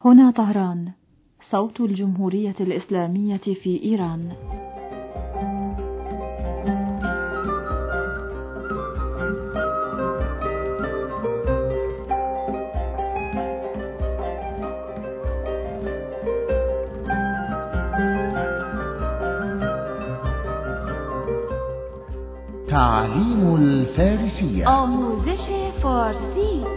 هنا طهران، صوت الجمهورية الإسلامية في إيران. تعليم الفارسية. آموزش فارسی.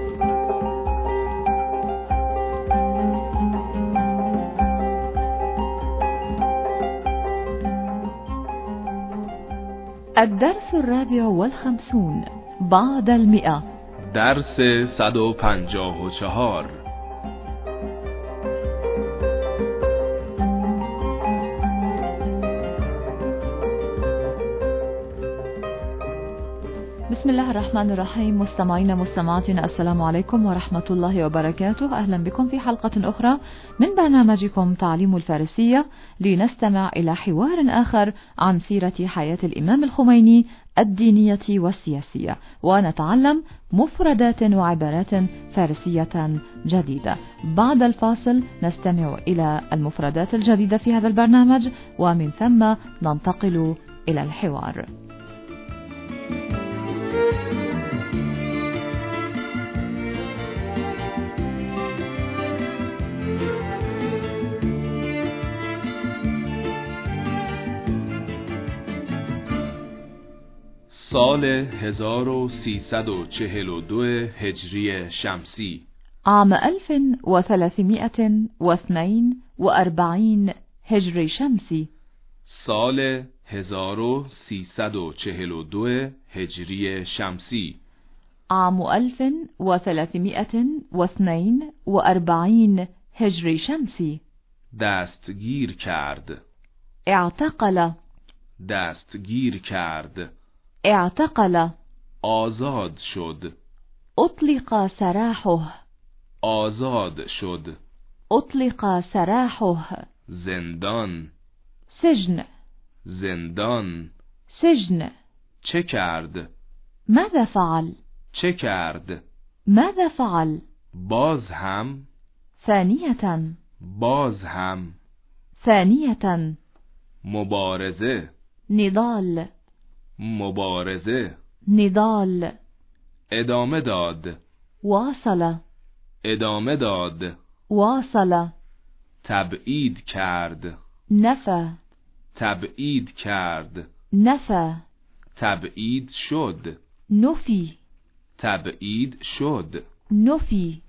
الدرس 54 بعد 100. درس 154. بسم الله الرحمن الرحيم. مستمعينا مستمعاتنا، السلام عليكم ورحمة الله وبركاته. أهلا بكم في حلقة أخرى من برنامجكم تعليم الفارسية، لنستمع إلى حوار آخر عن سيرة حياة الإمام الخميني الدينية والسياسية، ونتعلم مفردات وعبارات فارسية جديدة. بعد الفاصل نستمع إلى المفردات الجديدة في هذا البرنامج، ومن ثم ننتقل إلى الحوار. سال 1342 هجری شمسی، عام 1342 هجری شمسی. سال 1342 هجری شمسی، عام 1342 هجری شمسی. دستگیر کرد، اعتقل، دستگیر کرد. اعتقل. آزاد شد، اطلق سراحه، آزاد شد. اطلق سراحه. زندان، سجن، زندان. سجن. چه کرد؟ ماذا فعل؟ چه کرد؟ ماذا فعل؟ باز هم، ثانية، باز هم. ثانية. مبارزه، نضال، مبارزه. نضال. ادامه داد، واصل، ادامه داد. واصل. تبعید کرد، نفى، تبعید کرد. نفى. تبعید شد، نفي، تبعید شد. نفي.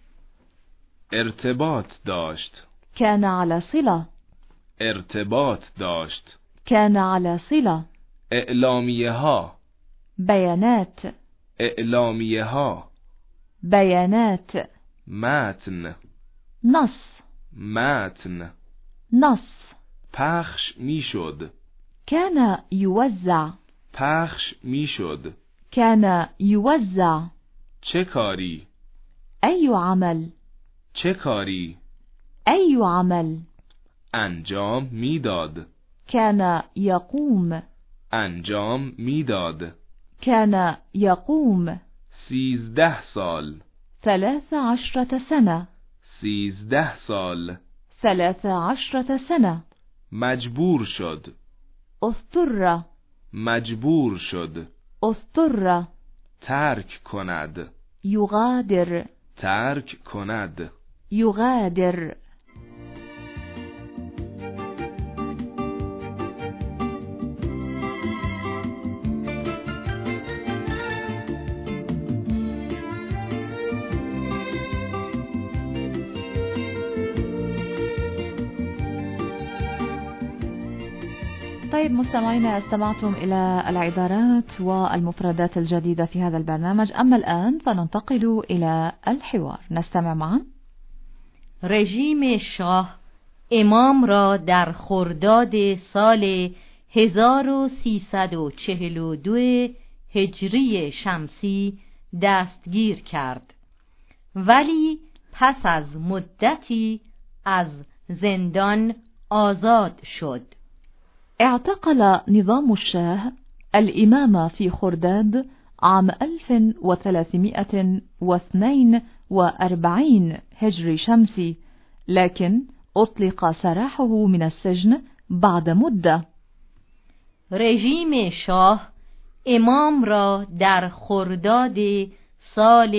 ارتباط داشت، كان على صلة، ارتباط داشت. كان على صلة. اعلامیه ها، بيانات، اعلامیه ها. بيانات. متن، نص، متن. نص. پخش میشد، كان يوزع، پخش میشد. كان يوزع. چه کاری؟ أي عمل؟ چه کاری؟ أي عمل؟ انجام میداد، كان يقوم، انجام میداد. كان يقوم. 13 سال، 13 سنة، 13 سال. 13 سنة. مجبور شد، اضطر، مجبور شد. اضطر. ترک کند، يغادر، ترک کند. يغادر. طيب مستمعينا، استمعتم إلى العبارات والمفردات الجديدة في هذا البرنامج. أما الآن فننتقل إلى الحوار. نستمع معا. رژیم شاه امام را در خرداد سال 1342 هجری شمسی دستگیر کرد، ولی پس از مدتی از زندان آزاد شد. اعتقل نظام الشاه الإمام في خرداد عام 1342 هجري شمسي لكن أطلق سراحه من السجن بعد مدة. رژیم شاه امام را در خرداد سال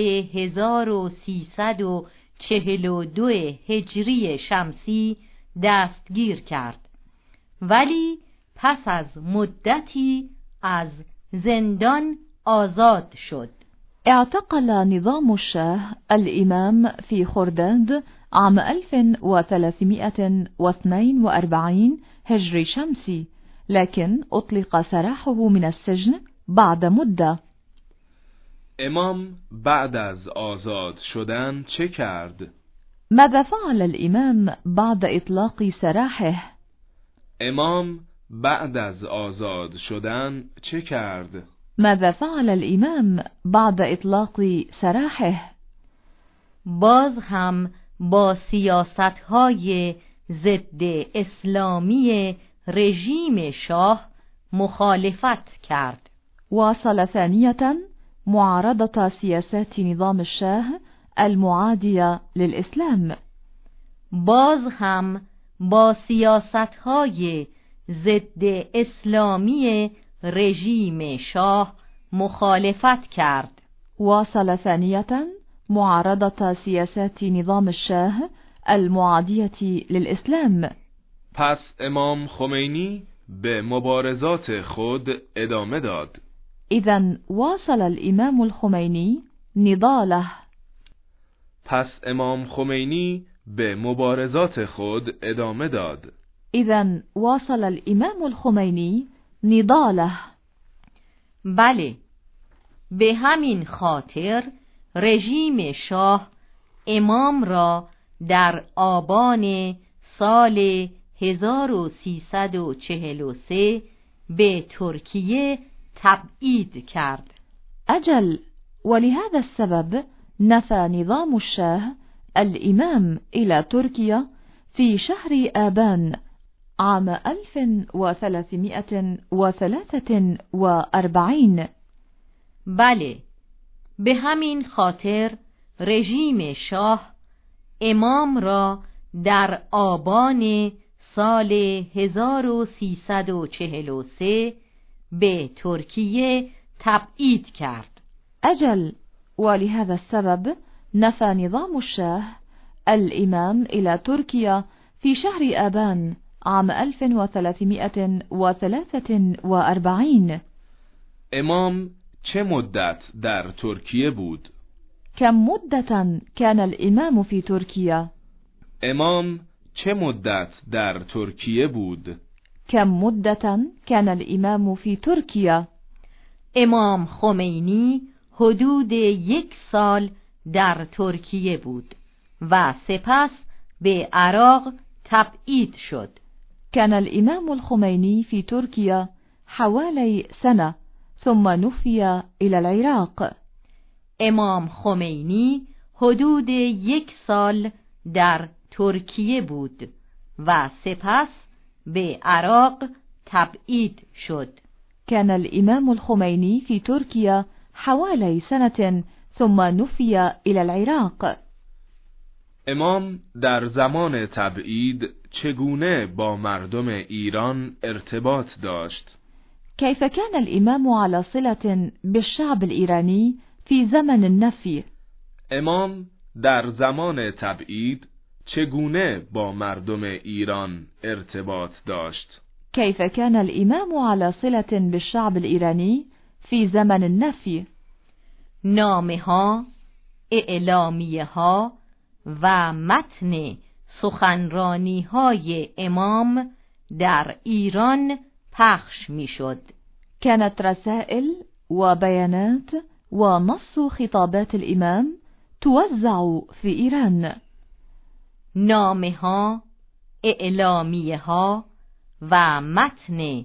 1342 هجری شمسی دستگیر کرد، ولی پس از مدتی از زندان آزاد شد. اعتقل نظام الشاه الإمام في خرداد عام 1342 هجري شمسي، لكن أطلق سراحه من السجن بعد مدة. امام بعد از آزاد شدن چه کرد؟ ماذا فعل الإمام بعد إطلاق سراحه؟ امام بعد از آزاد شدن چه کرد؟ ماذا فعل الإمام بعد إطلاق سراحه؟ باز هم با سیاست‌های ضد اسلامی رژیم شاه مخالفت کرد. واصل ثانية معارضة سياسات نظام الشاه المعادية للإسلام. باز هم با سیاست‌های ضد اسلامی رژیم شاه مخالفت کرد. واصل ثانية معارضة سياسات نظام الشاه المعادية للإسلام. پس امام خمینی به مبارزات خود ادامه داد. إذن واصل الإمام الخميني نضاله. پس امام خمینی به مبارزات خود ادامه داد. إذن واصل الإمام الخميني نضاله. بله، به همین خاطر رژیم شاه امام را در آبان سال 1343 به ترکیه تبعید کرد. أجل، ولهذا السبب نفى نظام الشاه الإمام إلى تركيا في شهر آبان عام 1343. بله، به همین خاطر رژیم شاه امام را در آبان سال 1343 به ترکیه تبعید کرد. أجل، ولهذا السبب نفى نظام الشاه الإمام إلى تركيا في شهر آبان عام 1343. امام چه مدت در ترکیه بود؟ كم مدة كان الإمام في تركيا؟ امام چه مدت در ترکیه بود؟ كم مدة كان الإمام في تركيا؟ امام خمینی حدود 1 سال در ترکیه بود و سپس به عراق تبعید شد. كان الإمام الخميني في تركيا حوالي سنة ثم نفي إلى العراق. امام خمینی حدود 1 سال در ترکیه بود و سپس به عراق تبعید شد. كان الإمام الخميني في تركيا حوالي سنة ثم نفي إلى العراق. امام در زمان تبعید چگونه با مردم ایران ارتباط داشت؟ كيف كان الإمام على صلة بالشعب الإيراني في زمن النفي؟ امام در زمان تبعید چگونه با مردم ایران ارتباط داشت؟ كيف كان الإمام على صلة بالشعب الإيراني في زمن النفي؟ نامه‌ها، اعلامیه‌ها و متن سخنرانی‌های امام در ایران پخش می‌شد. كانت رسائل وبيانات ونص خطابات الإمام توزع في إيران. نامه‌ها، اعلامیه‌ها و متن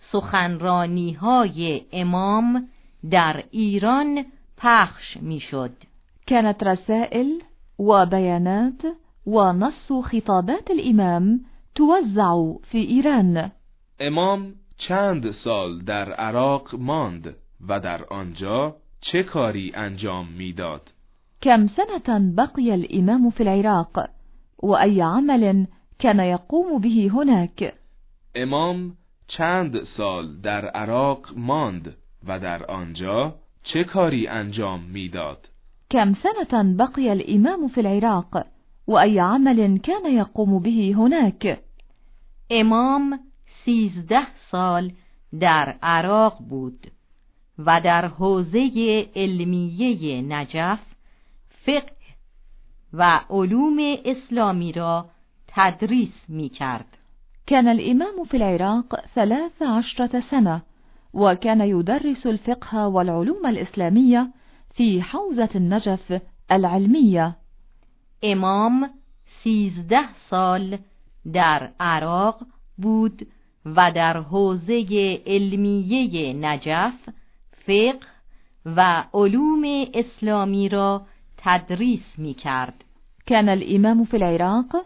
سخنرانی‌های امام در ایران پخش می‌شد. كانت رسائل وبيانات ونص خطابات الإمام توزع في إيران. امام چند سال در عراق ماند و در آنجا چه کاری انجام میداد؟ كم سنة بقي الإمام في العراق؟ وأي عمل كان يقوم به هناك؟ امام چند سال در عراق ماند و در آنجا چه کاری انجام میداد؟ كم سنة بقي الإمام في العراق؟ وأي عمل كان يقوم به هناك؟ امام 13 سال در عراق بود و در حوزه علمیه نجف فقه و علوم اسلامی را تدریس می کرد. كان الإمام في العراق 13 سنة وكان يدرس الفقه والعلوم الإسلامية في حوزة النجف العلمية. امام 13 سال در عراق بود و در حوزه علمیه نجف فقه و علوم اسلامی را تدریس می کرد. كان الإمام في العراق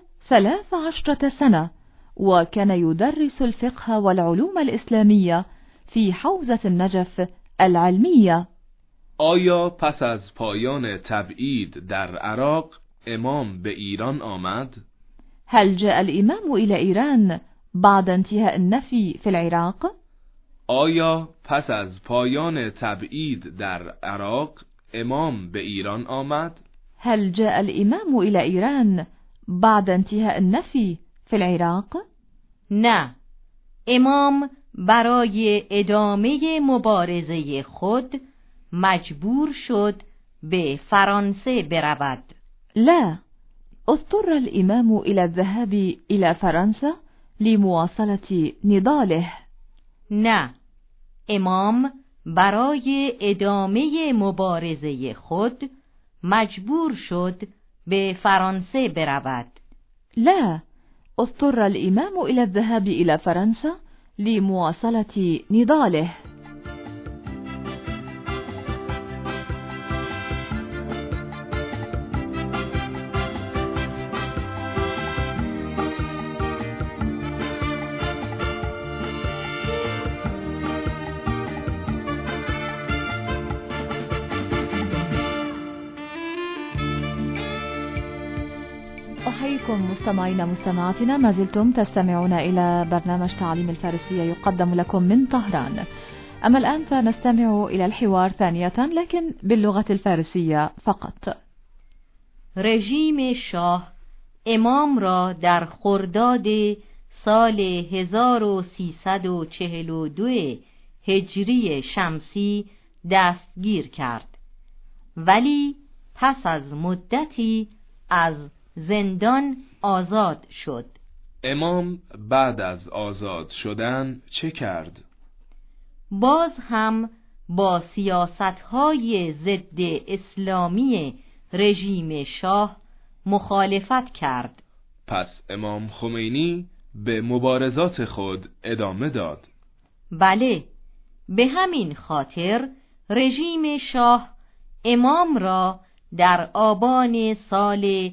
13 سنة وكان يدرس الفقه والعلوم الإسلامية في حوزة النجف العلمية. آیا پس از پایان تبعید در عراق امام به ایران آمد؟ هل جاء الإمام إلى إيران بعد انتهاء النفي في العراق؟ آیا پس از پایان تبعید در عراق امام به ایران آمد؟ هل جاء الإمام إلى إيران بعد انتهاء النفي في العراق؟ نه، امام برای ادامه مبارزه خود مجبور شد به فرانسه برود. لا، اضطر الإمام إلى الذهاب إلى فرنسا لمواصلة نضاله. نه، امام برای ادامه مبارزه خود مجبور شد به فرانسه برود. لا، اضطر الإمام إلى الذهاب إلى فرنسا لمواصلة نضاله. أحييكم مستمعينا مستمعاتنا، ما زلتم تستمعون إلى برنامج تعليم الفارسية يقدم لكم من طهران. أما الآن فنستمع إلى الحوار ثانية لكن باللغة الفارسية فقط. رژیم شاه امام را در خرداد سال 1342 هجری شمسی دستگیر کرد، ولی پس از مدتی از زندان آزاد شد. امام بعد از آزاد شدن چه کرد؟ باز هم با سیاست‌های ضد اسلامی رژیم شاه مخالفت کرد. پس امام خمینی به مبارزات خود ادامه داد. بله، به همین خاطر رژیم شاه امام را در آبان سال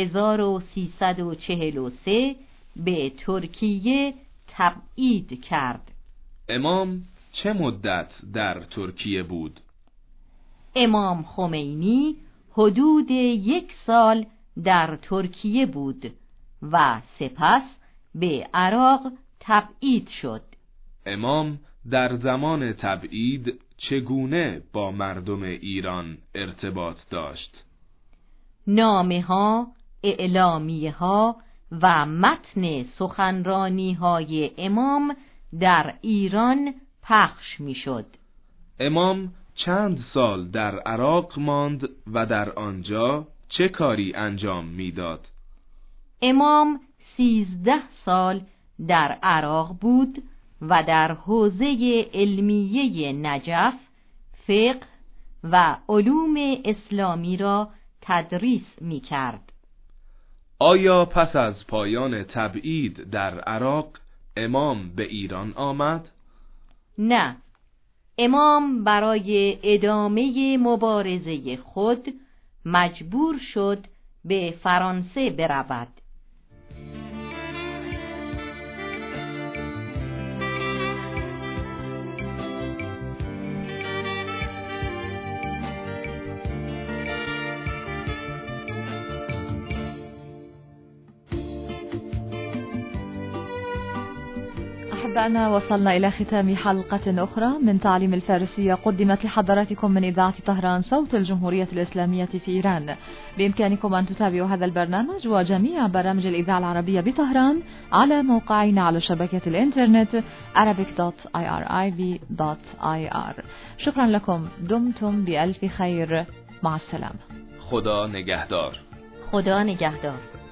1343 به ترکیه تبعید کرد. امام چه مدت در ترکیه بود؟ امام خمینی حدود 1 سال در ترکیه بود و سپس به عراق تبعید شد. امام در زمان تبعید چگونه با مردم ایران ارتباط داشت؟ نامه‌ها، اعلامیه‌ها و متن سخنرانی‌های امام در ایران پخش می‌شد. امام چند سال در عراق ماند و در آنجا چه کاری انجام میداد؟ امام 13 سال در عراق بود و در حوزه علمیه نجف فقه و علوم اسلامی را تدریس می کرد. آیا پس از پایان تبعید در عراق امام به ایران آمد؟ نه، امام برای ادامه مبارزه خود مجبور شد به فرانسه برود. أحبائنا، وصلنا إلى ختام حلقة أخرى من تعليم الفارسية قدمت لحضراتكم من إذاعة طهران صوت الجمهورية الإسلامية في إيران. بإمكانكم أن تتابعوا هذا البرنامج وجميع برامج الإذاعة العربية بطهران على موقعنا على شبكة الإنترنت arabic.irib.ir. شكرا لكم، دمتم بألف خير، مع السلامة. خدا نگهدار. خدا نگهدار.